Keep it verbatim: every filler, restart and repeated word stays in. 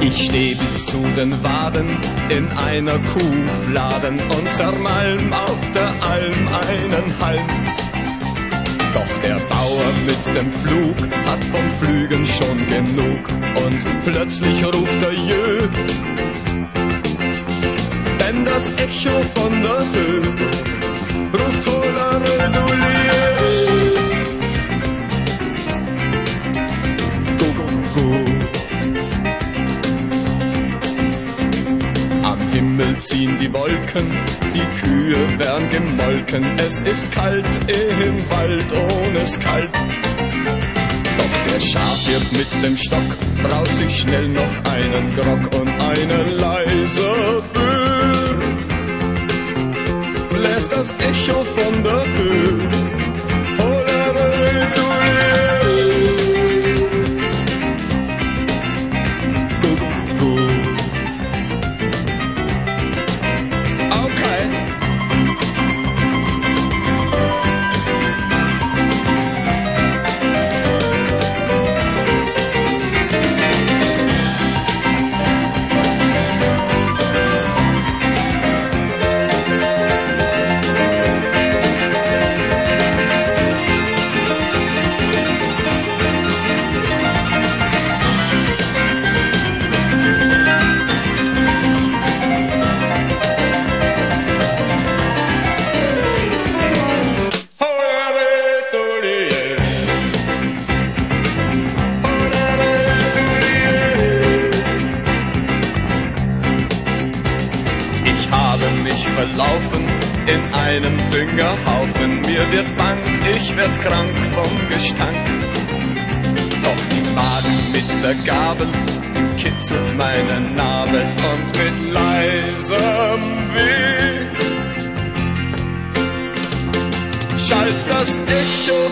Ich steh bis zu den Waden in einer Kuhfladen und zermalm auf der Alm einen Halm. Doch der Bauer mit dem Pflug hat vom Pflügen schon genug und plötzlich ruft er Jö, denn das Echo von der Höhe ruft Holere du Lie. Go, go, go. Am Himmel ziehen die Wolken, die Kühe werden gemolken. Es ist kalt im Wald, ohne es kalt. Doch der Schafhirt mit dem Stock braut sich schnell noch einen Grog und eine leise Böe bläst das Echo von der Höhe. Verlaufen in einem Düngerhaufen. Mir wird bang, ich werd krank vom Gestank. Doch die Waden mit der Gabel kitzelt meine Nabel und mit leisem Weh schallt das Echo